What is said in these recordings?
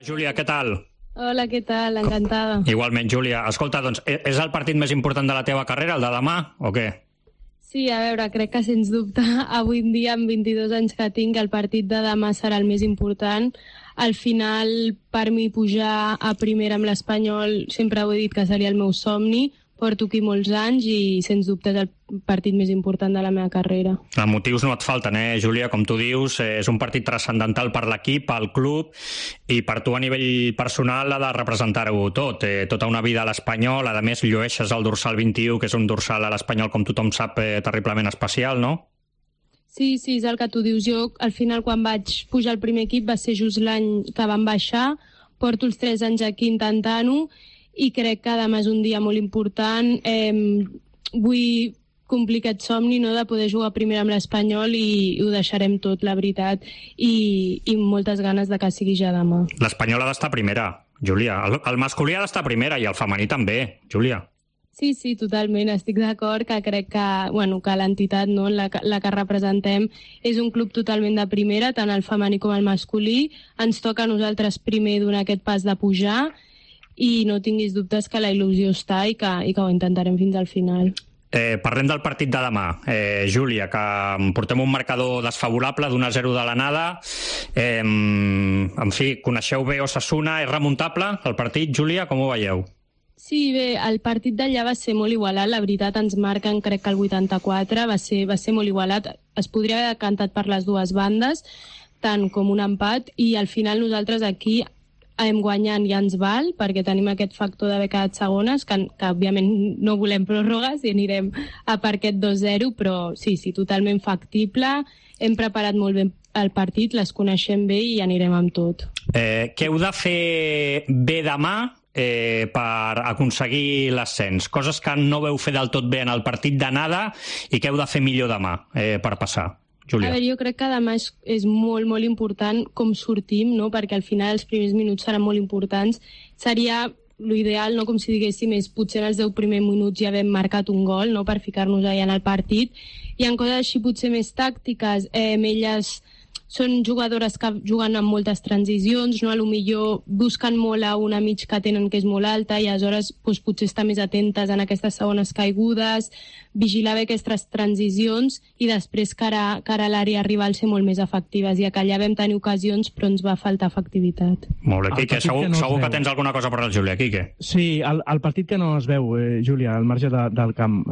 Júlia, què tal? Hola, què tal? Encantada. Igualment, Júlia. Escolta, doncs, és el partit més important de la teva carrera, el de demà, o què? Sí, a veure, crec que sens dubte avui en dia, amb 22 anys que tinc, el partit de demà serà el més important. Al final, per mi, pujar a primera amb l'Espanyol, sempre ho he dit que seria el meu somni. Porto aquí molts anys i, sens dubte, és el partit més important de la meva carrera. Motius no et falten, Júlia? Com tu dius, és un partit transcendental per l'equip, pel club, i per tu a nivell personal ha de representar-ho tot. Tota una vida a l'Espanyol, a més llueixes el dorsal 21, que és un dorsal a l'Espanyol, com tothom sap, terriblement especial, no? Sí, és el que tu dius. Jo, al final, quan vaig pujar al primer equip, va ser just l'any que vam baixar. Porto els 3 anys aquí intentant-ho, i crec que demà és un dia molt important. Vull complir aquest somni, no?, de poder jugar primer amb l'Espanyol, i ho deixarem tot, la veritat, i moltes ganes de que sigui ja demà. L'Espanyol ha d'estar primera, Júlia. El masculí ha d'estar primera i el femení també, Júlia. Sí, totalment, estic d'acord, que crec que l'entitat, no?, la que representem, és un club totalment de primera, tant el femení com el masculí. Ens toca a nosaltres primer donar aquest pas de pujar, i no tinguis dubtes que la il·lusió està i que ho intentarem fins al final. Parlem del partit de demà, Júlia, que portem un marcador desfavorable d'1-0 de l'anada. En fi, coneixeu bé Osasuna, és remuntable el partit, Júlia? Com ho veieu? Sí, bé, el partit d'allà va ser molt igualat, la veritat ens marquen, crec que el 84, va ser molt igualat, es podria haver cantat per les dues bandes, tant com un empat, i al final nosaltres aquí guanyant ja ens val, perquè tenim aquest factor d'haver quedat segones, que òbviament no volem pròrrogues i anirem a per aquest 2-0, però sí, totalment factible. Hem preparat molt bé el partit, les coneixem bé i anirem amb tot. Què heu de fer bé demà per aconseguir l'ascens? Coses que no veu fer del tot bé en el partit d'anada i què heu de fer millor demà per passar? Júlia. A veure, jo crec que demà és molt, molt important com sortim, no?, perquè al final els primers minuts seran molt importants. Seria l'ideal, no?, com si diguéssim, és potser en els 10 primers minuts ja haver marcat un gol, no?, per ficar-nos allà en el partit. I en coses així potser més tàctiques, elles són jugadores que juguen amb moltes transicions, no?, a lo millor busquen molt a una mig que tenen que és molt alta i aleshores potser estar més atentes en aquestes segones caigudes, vigilar bé aquestes transicions i després cara a l'àrea rival ser molt més efectives. I que allà vam tenir ocasions però ens va faltar efectivitat. Molt bé, Quique, segur que tens alguna cosa per la Júlia, Quique. Sí, el partit que no es veu, Júlia, al marge del camp,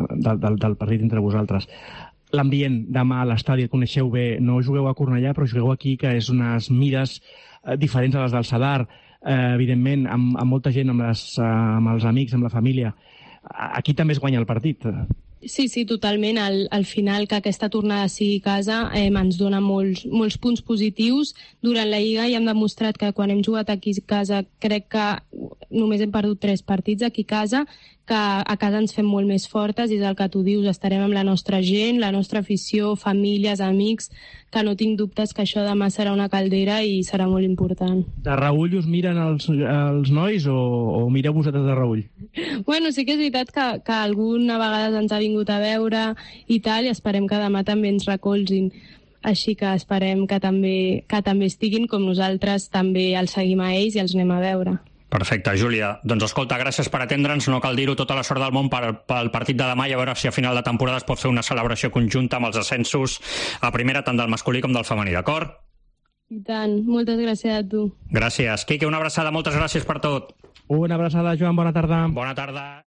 del partit entre vosaltres. L'ambient demà a l'estadi el coneixeu bé, no jugueu a Cornellà però jugueu aquí, que és unes mires diferents a les del Sadar, evidentment amb molta gent, amb els amics, amb la família. Aquí també es guanya el partit. Sí, totalment. Al final que aquesta tornada sigui a casa ens dona molts punts positius. Durant la Lliga ja hem demostrat que quan hem jugat aquí a casa crec que només hem perdut 3 partits aquí a casa, que a casa ens fem molt més fortes, i és el que tu dius, estarem amb la nostra gent, la nostra afició, famílies, amics, que no tinc dubtes que això demà serà una caldera i serà molt important. De reüll us miren els nois o mireu vosaltres de reüll? Bueno, sí que és veritat que alguna vegada ens ha vingut a veure i tal, i esperem que demà també ens recolzin. Així que esperem que també estiguin, com nosaltres també els seguim a ells i els anem a veure. Perfecte, Júlia. Doncs escolta, gràcies per atendre'ns, no cal dir-ho, tota la sort del món pel partit de demà, i a veure si a final de temporada es pot fer una celebració conjunta amb els ascensos a primera, tant del masculí com del femení, d'acord? I tant, moltes gràcies a tu. Gràcies. Quique, una abraçada, moltes gràcies per tot. Una abraçada, Joan, bona tarda. Bona tarda.